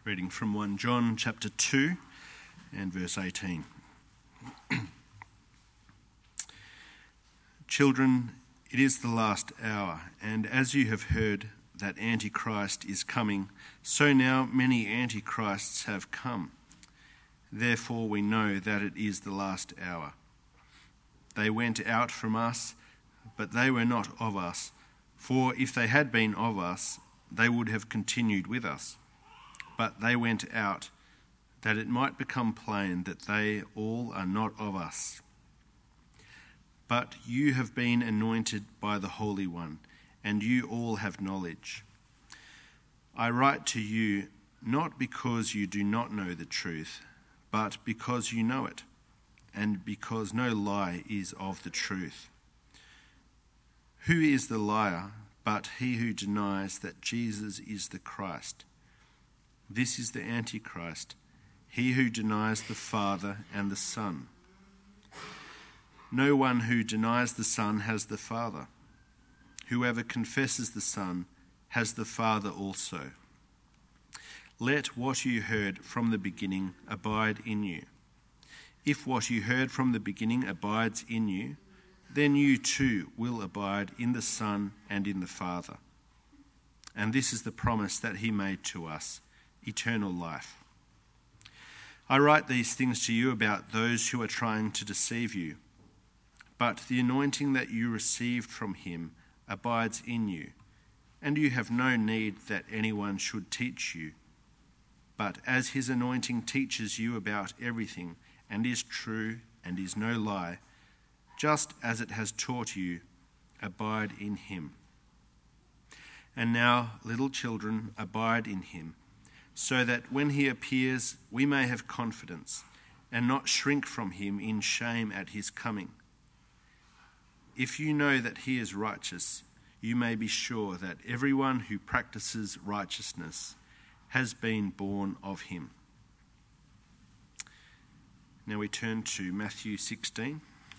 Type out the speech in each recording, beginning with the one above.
Reading from 1 John chapter 2 and verse 18. Children, it is the last hour, and as you have heard that Antichrist is coming, so now many Antichrists have come. Therefore we know that it is the last hour. They went out from us, but they were not of us. For if they had been of us, they would have continued with us. But they went out, that it might become plain that they all are not of us. But you have been anointed by the Holy One, and you all have knowledge. I write to you not because you do not know the truth, but because you know it, and because no lie is of the truth. Who is the liar but he who denies that Jesus is the Christ? This is the Antichrist, he who denies the Father and the Son. No one who denies the Son has the Father. Whoever confesses the Son has the Father also. Let what you heard from the beginning abide in you. If what you heard from the beginning abides in you, then you too will abide in the Son and in the Father. And this is the promise that he made to us, eternal life. I write these things to you about those who are trying to deceive you. But the anointing that you received from him abides in you, and you have no need that anyone should teach you. But as his anointing teaches you about everything, and is true and is no lie, just as it has taught you, abide in him. And now, little children, abide in him, so that when he appears we may have confidence and not shrink from him in shame at his coming. If you know that he is righteous, you may be sure that everyone who practices righteousness has been born of him. Now we turn to Matthew 16.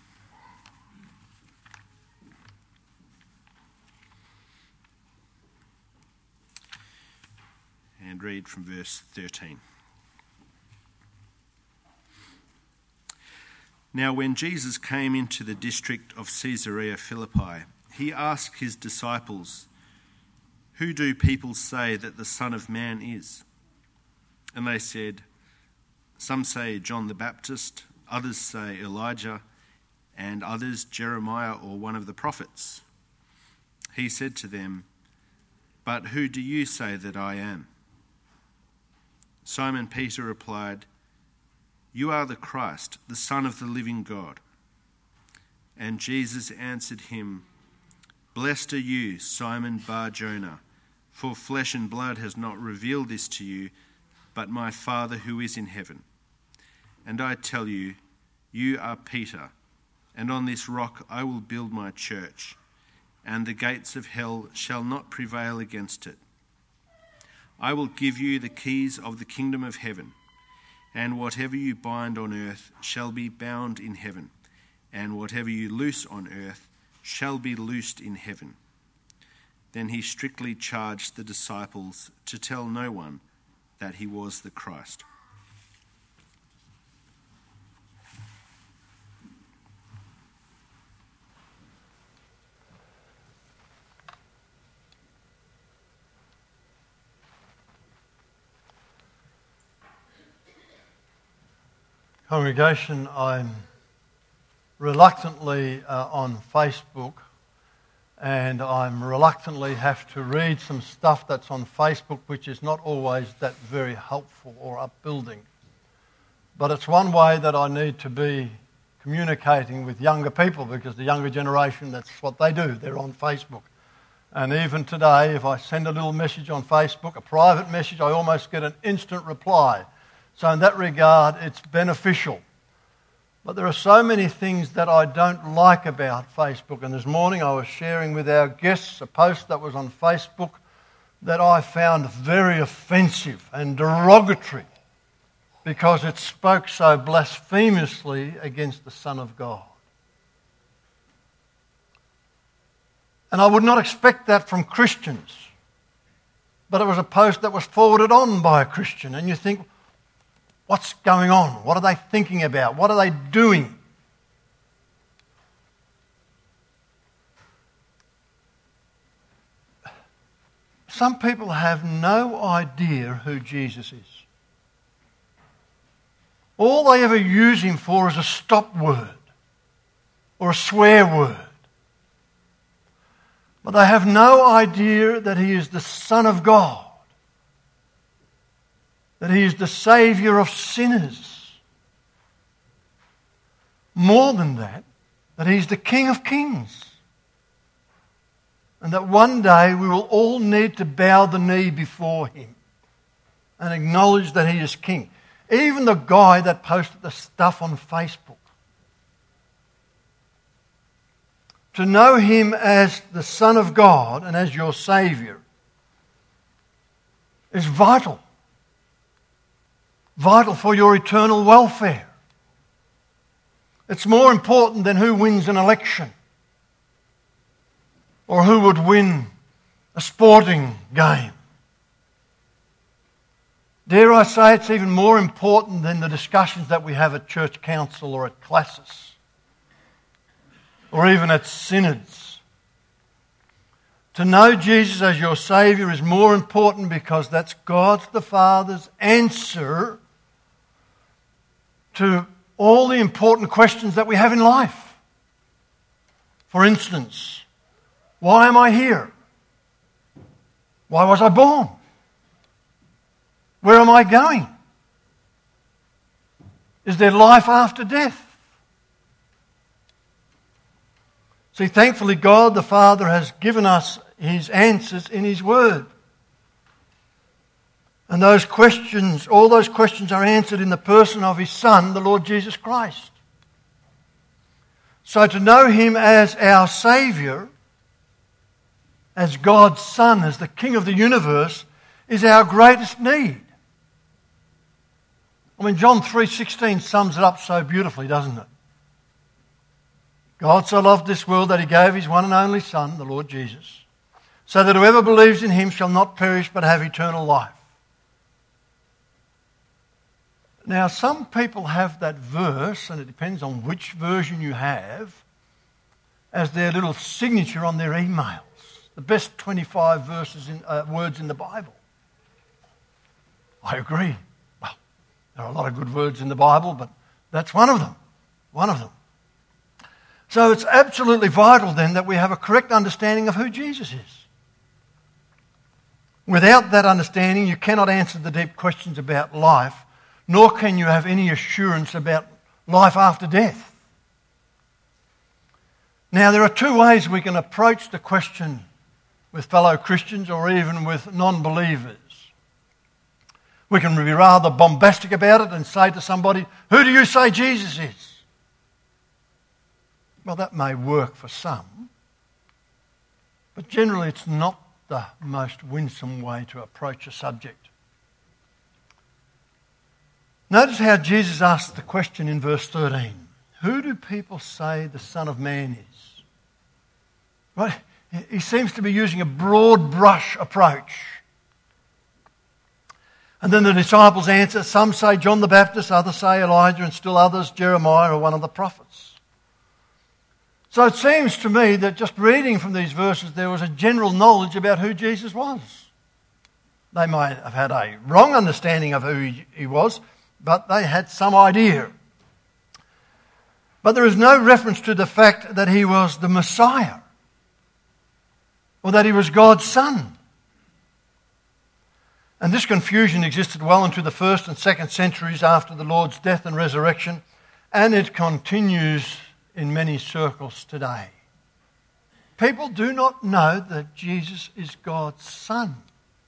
And read from verse 13. Now when Jesus came into the district of Caesarea Philippi, he asked his disciples, "Who do people say that the Son of Man is?" And they said, "Some say John the Baptist, others say Elijah, and others Jeremiah or one of the prophets." He said to them, "But who do you say that I am?" Simon Peter replied, "You are the Christ, the Son of the living God." And Jesus answered him, "Blessed are you, Simon Bar-Jonah, for flesh and blood has not revealed this to you, but my Father who is in heaven. And I tell you, you are Peter, and on this rock I will build my church, and the gates of hell shall not prevail against it. I will give you the keys of the kingdom of heaven, and whatever you bind on earth shall be bound in heaven, and whatever you loose on earth shall be loosed in heaven." Then he strictly charged the disciples to tell no one that he was the Christ. Congregation, I'm reluctantly on Facebook, and I'm reluctantly have to read some stuff that's on Facebook which is not always that very helpful or upbuilding. But it's one way that I need to be communicating with younger people, because the younger generation, that's what they do, they're on Facebook. And even today, if I send a little message on Facebook, a private message, I almost get an instant reply. So in that regard, it's beneficial. But there are so many things that I don't like about Facebook. And this morning I was sharing with our guests a post that was on Facebook that I found very offensive and derogatory because it spoke so blasphemously against the Son of God. And I would not expect that from Christians. but it was a post that was forwarded on by a Christian. And you think, what's going on? What are they thinking about? What are they doing? Some people have no idea who Jesus is. All they ever use him for is a stop word or a swear word. But they have no idea that he is the Son of God, that he is the Saviour of sinners. More than that, that he's the King of kings. And that one day we will all need to bow the knee before him and acknowledge that he is King. Even the guy that posted the stuff on Facebook. To know him as the Son of God and as your Saviour is vital. Vital for your eternal welfare. It's more important than who wins an election or who would win a sporting game. Dare I say it's even more important than the discussions that we have at church council or at classes or even at synods. To know Jesus as your Saviour is more important because that's God the Father's answer to all the important questions that we have in life. For instance, why am I here? Why was I born? Where am I going? Is there life after death? See, thankfully God the Father has given us his answers in his Word. And those questions, all those questions are answered in the person of his Son, the Lord Jesus Christ. So to know him as our Saviour, as God's Son, as the King of the universe, is our greatest need. I mean, John 3:16 sums it up so beautifully, doesn't it? God so loved this world that he gave his one and only Son, the Lord Jesus, so that whoever believes in him shall not perish but have eternal life. Now, some people have that verse, and it depends on which version you have, as their little signature on their emails. The best 25 words in the Bible. I agree. Well, there are a lot of good words in the Bible, but that's one of them. One of them. So it's absolutely vital then that we have a correct understanding of who Jesus is. Without that understanding, you cannot answer the deep questions about life, nor can you have any assurance about life after death. Now, there are two ways we can approach the question with fellow Christians or even with non-believers. We can be rather bombastic about it and say to somebody, who do you say Jesus is? Well, that may work for some, but generally it's not the most winsome way to approach a subject. Notice how Jesus asked the question in verse 13. Who do people say the Son of Man is? Right? He seems to be using a broad brush approach. And then the disciples answer, some say John the Baptist, others say Elijah, and still others Jeremiah or one of the prophets. So it seems to me that just reading from these verses there was a general knowledge about who Jesus was. They might have had a wrong understanding of who he was, but they had some idea. But there is no reference to the fact that he was the Messiah or that he was God's Son. And this confusion existed well into the 1st and 2nd centuries after the Lord's death and resurrection, and it continues in many circles today. People do not know that Jesus is God's Son,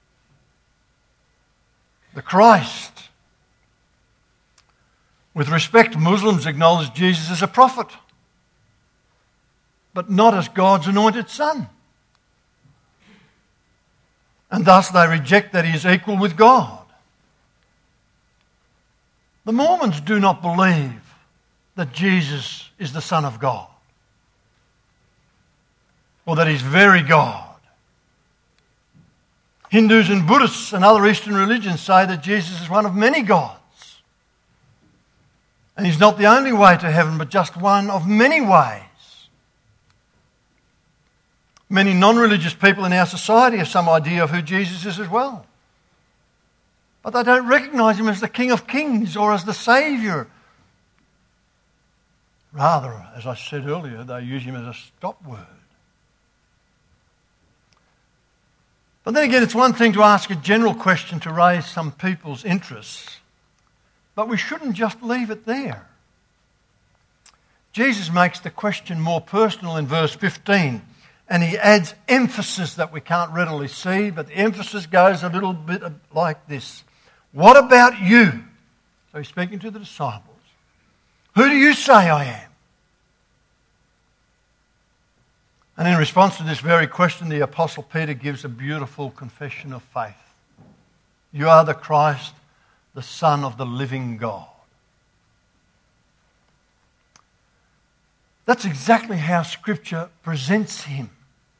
the Christ. With respect, Muslims acknowledge Jesus as a prophet, but not as God's anointed Son. And thus they reject that he is equal with God. The Mormons do not believe that Jesus is the Son of God, or that he's very God. Hindus and Buddhists and other Eastern religions say that Jesus is one of many gods. And he's not the only way to heaven, but just one of many ways. Many non-religious people in our society have some idea of who Jesus is as well. But they don't recognise him as the King of Kings or as the Saviour. Rather, as I said earlier, they use him as a stop word. But then again, it's one thing to ask a general question to raise some people's interests, but we shouldn't just leave it there. Jesus makes the question more personal in verse 15, and he adds emphasis that we can't readily see, but the emphasis goes a little bit like this. What about you? So he's speaking to the disciples. Who do you say I am? And in response to this very question, the Apostle Peter gives a beautiful confession of faith. You are the Christ, the Son of the living God. That's exactly how Scripture presents him.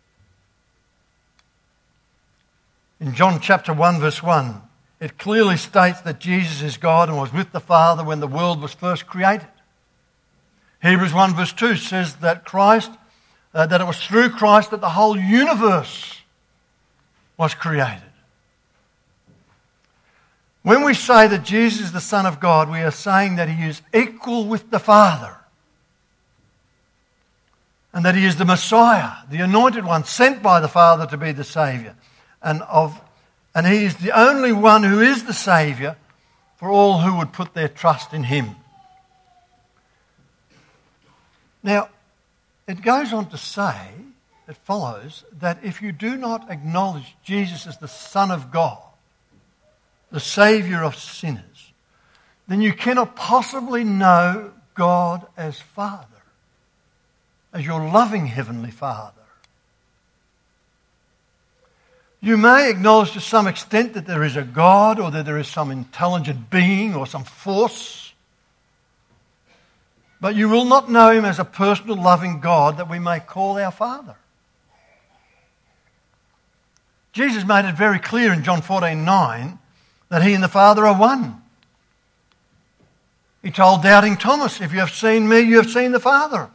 In John chapter 1 verse 1, it clearly states that Jesus is God and was with the Father when the world was first created. Hebrews 1 verse 2 says that that it was through Christ that the whole universe was created. When we say that Jesus is the Son of God, we are saying that he is equal with the Father and that he is the Messiah, the anointed one sent by the Father to be the Saviour. And he is the only one who is the Saviour for all who would put their trust in him. Now, it goes on to say, it follows, that if you do not acknowledge Jesus as the Son of God, the Saviour of sinners, then you cannot possibly know God as Father, as your loving Heavenly Father. You may acknowledge to some extent that there is a God or that there is some intelligent being or some force, but you will not know him as a personal loving God that we may call our Father. Jesus made it very clear in John 14:9 that he and the Father are one. He told doubting Thomas, if you have seen me, you have seen the Father.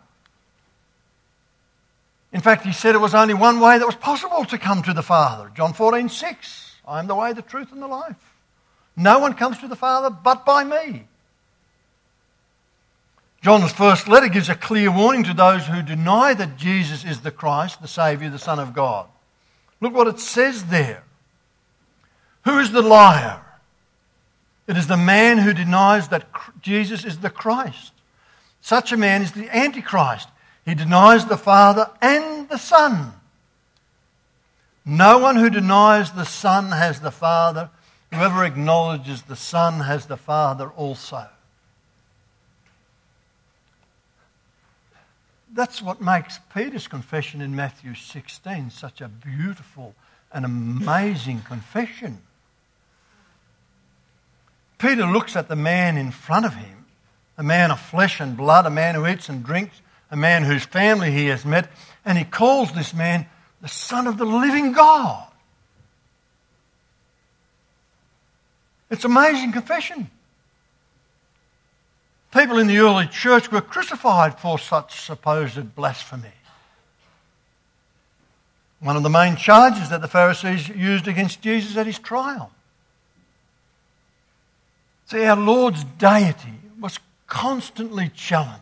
In fact, he said it was only one way that was possible to come to the Father. John 14:6, I am the way, the truth and the life. No one comes to the Father but by me. John's first letter gives a clear warning to those who deny that Jesus is the Christ, the Saviour, the Son of God. Look what it says there. Who is the liar? It is the man who denies that Jesus is the Christ. Such a man is the Antichrist. He denies the Father and the Son. No one who denies the Son has the Father. Whoever acknowledges the Son has the Father also. That's what makes Peter's confession in Matthew 16 such a beautiful and amazing confession. Peter looks at the man in front of him, a man of flesh and blood, a man who eats and drinks, a man whose family he has met, and he calls this man the Son of the living God. It's an amazing confession. People in the early church were crucified for such supposed blasphemy. One of the main charges that the Pharisees used against Jesus at his trial. See, our Lord's deity was constantly challenged.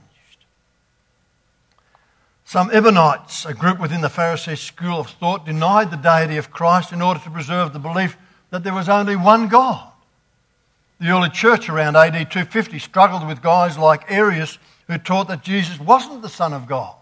Some Ebionites, a group within the Pharisee school of thought, denied the deity of Christ in order to preserve the belief that there was only one God. The early church around AD 250 struggled with guys like Arius who taught that Jesus wasn't the Son of God.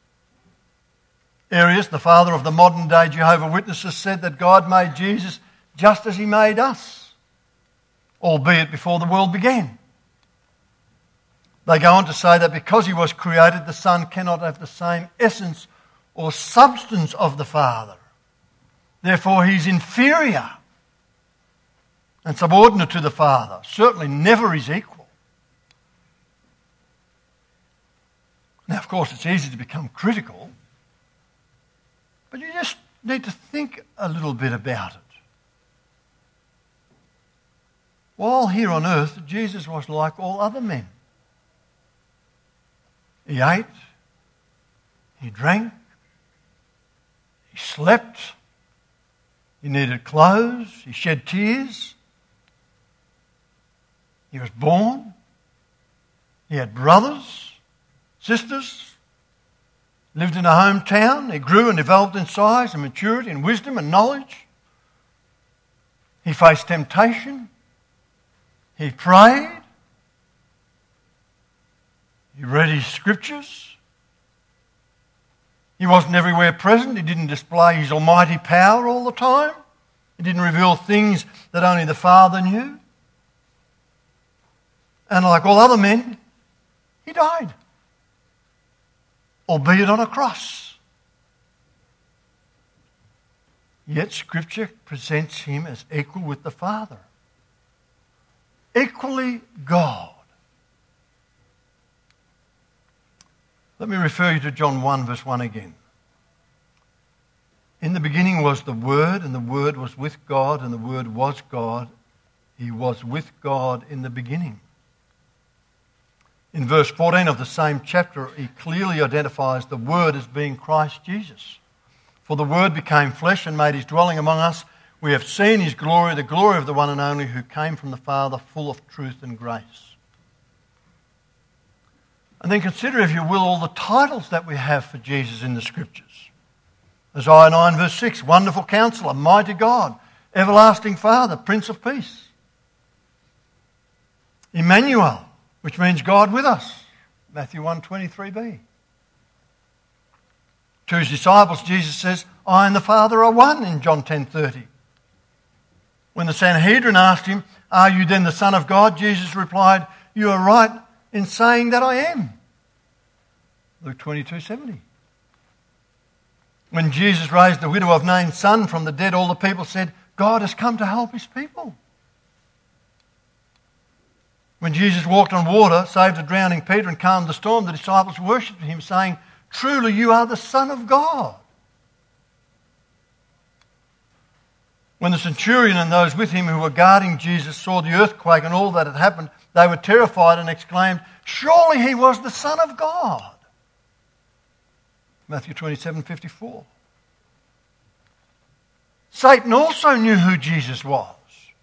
Arius, the father of the modern day Jehovah's Witnesses, said that God made Jesus just as he made us, albeit before the world began. They go on to say that because he was created, the Son cannot have the same essence or substance of the Father. Therefore, he's inferior and subordinate to the Father, certainly never his equal. Now, of course, it's easy to become critical, but you just need to think a little bit about it. while here on earth, Jesus was like all other men. He ate, he drank, he slept, he needed clothes, he shed tears, he was born, he had brothers, sisters, lived in a hometown, he grew and developed in size and maturity and wisdom and knowledge. He faced temptation, he prayed, he read his scriptures. He wasn't everywhere present. He didn't display his almighty power all the time. He didn't reveal things that only the Father knew. And like all other men, he died, albeit on a cross. Yet Scripture presents him as equal with the Father, equally God. Let me refer you to John 1 verse 1 again. In the beginning was the Word, and the Word was with God, and the Word was God. He was with God in the beginning. In verse 14 of the same chapter, he clearly identifies the Word as being Christ Jesus. For the Word became flesh and made his dwelling among us. We have seen his glory, the glory of the one and only who came from the Father, full of truth and grace. And then consider, if you will, all the titles that we have for Jesus in the Scriptures. Isaiah 9 verse 6, Wonderful Counselor, Mighty God, Everlasting Father, Prince of Peace. Emmanuel, which means God with us, Matthew 1:23b. To his disciples, Jesus says, I and the Father are one, in John 10:30. When the Sanhedrin asked him, Are you then the Son of God? Jesus replied, You are right in saying that I am. Luke 22:70. When Jesus raised the widow of Nain's son from the dead, all the people said, God has come to help his people. When Jesus walked on water, saved a drowning Peter and calmed the storm, the disciples worshipped him, saying, Truly you are the Son of God. When the centurion and those with him who were guarding Jesus saw the earthquake and all that had happened, they were terrified and exclaimed, Surely he was the Son of God. Matthew 27:54. Satan also knew who Jesus was.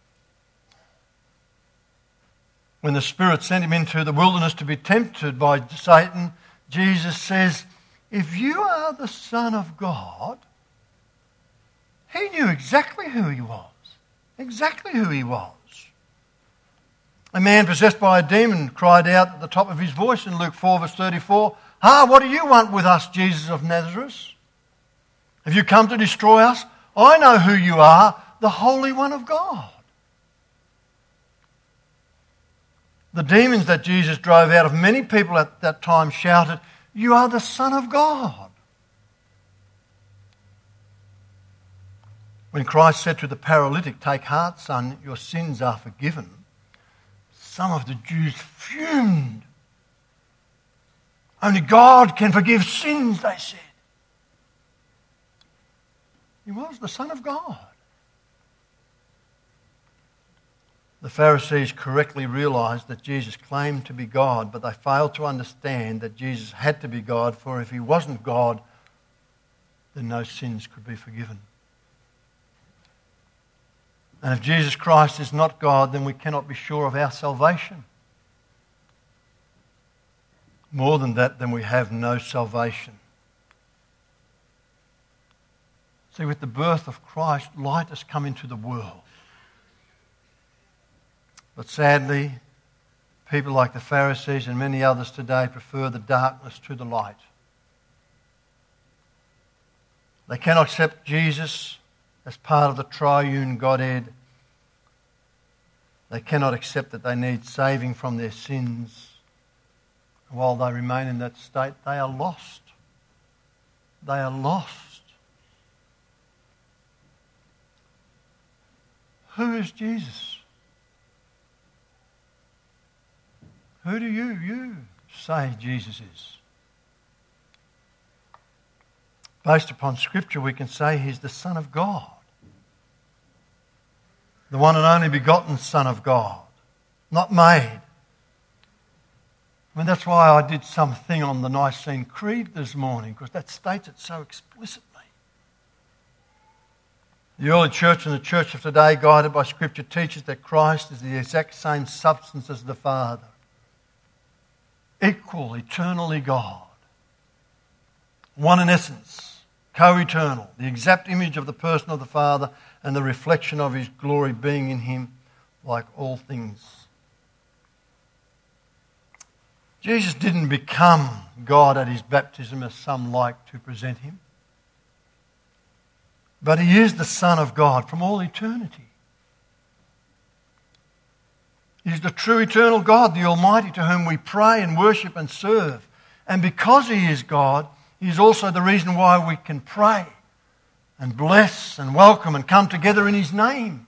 When the Spirit sent him into the wilderness to be tempted by Satan, Jesus says, If you are the Son of God, he knew exactly who he was. Exactly who he was. A man possessed by a demon cried out at the top of his voice in Luke 4 verse 34, what do you want with us, Jesus of Nazareth? Have you come to destroy us? I know who you are, the Holy One of God. The demons that Jesus drove out of many people at that time shouted, You are the Son of God. When Christ said to the paralytic, Take heart, son, your sins are forgiven, some of the Jews fumed. Only God can forgive sins, they said. He was the Son of God. The Pharisees correctly realized that Jesus claimed to be God, but they failed to understand that Jesus had to be God, for if he wasn't God, then no sins could be forgiven. And if Jesus Christ is not God, then we cannot be sure of our salvation. More than that, then we have no salvation. See, with the birth of Christ, light has come into the world. But sadly, people like the Pharisees and many others today prefer the darkness to the light. They cannot accept Jesus as part of the triune Godhead. They cannot accept that they need saving from their sins. While they remain in that state, they are lost. They are lost. Who is Jesus? Who do you say Jesus is? Based upon Scripture, we can say he's the Son of God. the one and only begotten Son of God, not made. I mean, that's why I did something on the Nicene Creed this morning, because that states it so explicitly. The early church and the church of today, guided by Scripture, teaches that Christ is the exact same substance as the Father. Equal, eternally God. One in essence, co-eternal, the exact image of the person of the Father and the reflection of his glory being in him like all things. Jesus didn't become God at his baptism as some like to present him. But he is the Son of God from all eternity. He is the true eternal God, the Almighty, to whom we pray and worship and serve. And because he is God, he is also the reason why we can pray and bless and welcome and come together in his name.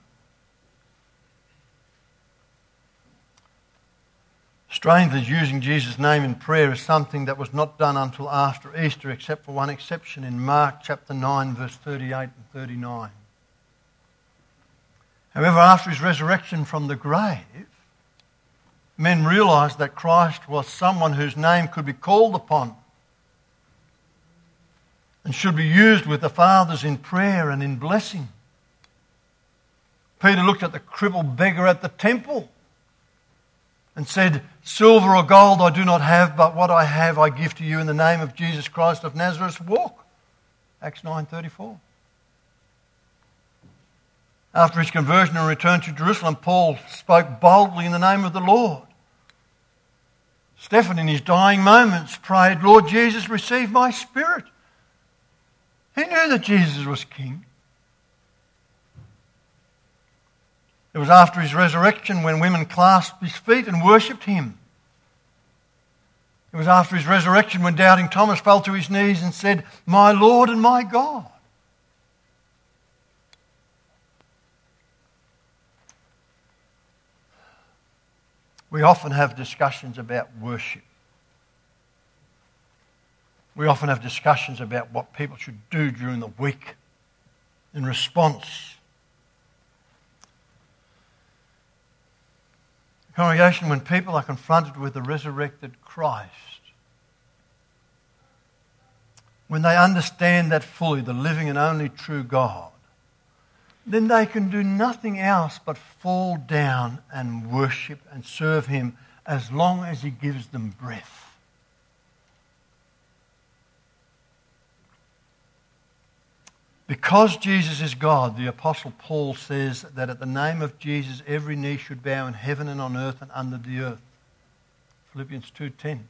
Strangely, using Jesus' name in prayer is something that was not done until after Easter, except for one exception in Mark chapter 9, verse 38 and 39. However, after his resurrection from the grave, men realised that Christ was someone whose name could be called upon and should be used with the fathers in prayer and in blessing. Peter looked at the crippled beggar at the temple and said, "Silver or gold I do not have, but what I have I give to you in the name of Jesus Christ of Nazareth. Walk." Acts 9:34. After his conversion and return to Jerusalem, Paul spoke boldly in the name of the Lord. Stephen, in his dying moments, prayed, "Lord Jesus, receive my spirit." He knew that Jesus was king. It was after his resurrection when women clasped his feet and worshipped him. It was after his resurrection when doubting Thomas fell to his knees and said, "My Lord and my God." We often have discussions about worship. We often have discussions about what people should do during the week in response. Congregation, when people are confronted with the resurrected Christ, when they understand that fully, the living and only true God, then they can do nothing else but fall down and worship and serve him as long as he gives them breath. Because Jesus is God, the Apostle Paul says that at the name of Jesus every knee should bow in heaven and on earth and under the earth. Philippians 2:10.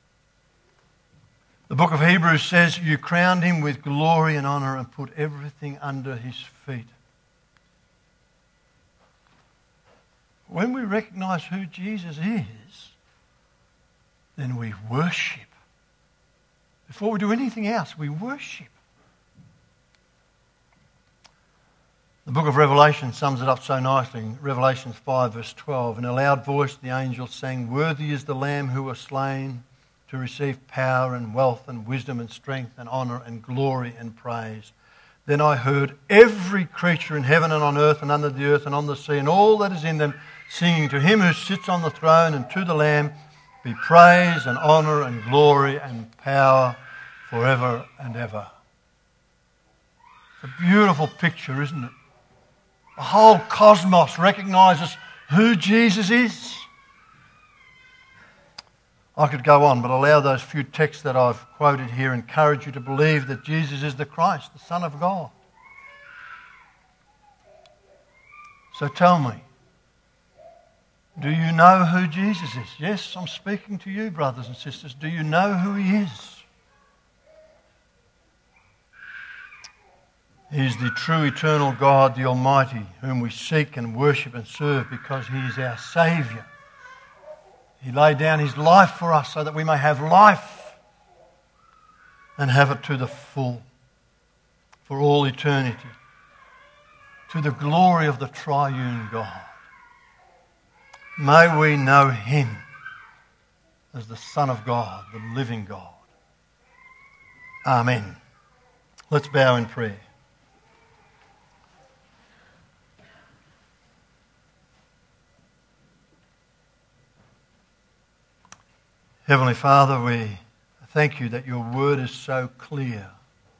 The book of Hebrews says, "You crowned him with glory and honour and put everything under his feet." When we recognise who Jesus is, then we worship. Before we do anything else, we worship. The book of Revelation sums it up so nicely. Revelation 5 verse 12. In a loud voice the angel sang, "Worthy is the Lamb who was slain to receive power and wealth and wisdom and strength and honour and glory and praise." Then I heard every creature in heaven and on earth and under the earth and on the sea and all that is in them singing, "To him who sits on the throne and to the Lamb be praise and honour and glory and power forever and ever." It's a beautiful picture, isn't it? The whole cosmos recognises who Jesus is. I could go on, but allow those few texts that I've quoted here encourage you to believe that Jesus is the Christ, the Son of God. So tell me, do you know who Jesus is? Yes, I'm speaking to you, brothers and sisters. Do you know who he is? He is the true eternal God, the Almighty, whom we seek and worship and serve because he is our Saviour. He laid down his life for us so that we may have life and have it to the full for all eternity, to the glory of the triune God. May we know him as the Son of God, the living God. Amen. Let's bow in prayer. Heavenly Father, we thank you that your word is so clear.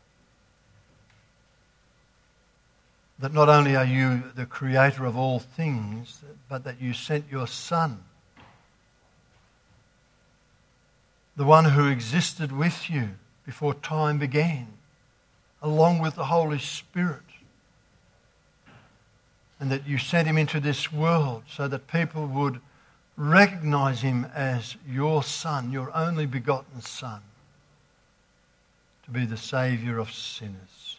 That not only are you the creator of all things, but that you sent your Son, the one who existed with you before time began, along with the Holy Spirit, and that you sent him into this world so that people would recognize him as your Son, your only begotten Son, to be the Saviour of sinners,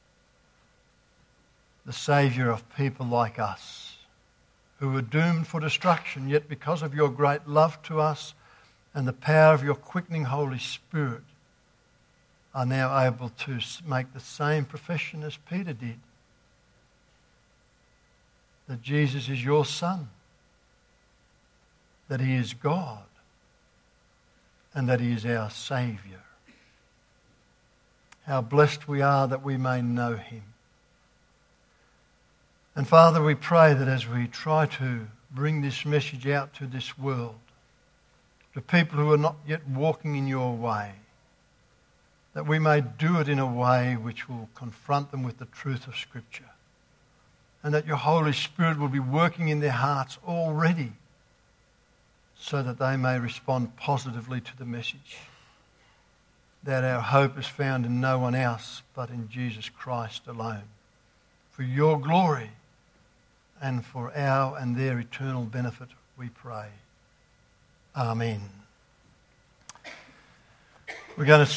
the Saviour of people like us who were doomed for destruction, yet because of your great love to us and the power of your quickening Holy Spirit are now able to make the same profession as Peter did, that Jesus is your Son, that he is God, and that he is our Saviour. How blessed we are that we may know him. And Father, we pray that as we try to bring this message out to this world, to people who are not yet walking in your way, that we may do it in a way which will confront them with the truth of Scripture, and that your Holy Spirit will be working in their hearts already so that they may respond positively to the message, that our hope is found in no one else but in Jesus Christ alone, for your glory and for our and their eternal benefit, we pray. Amen. We're going to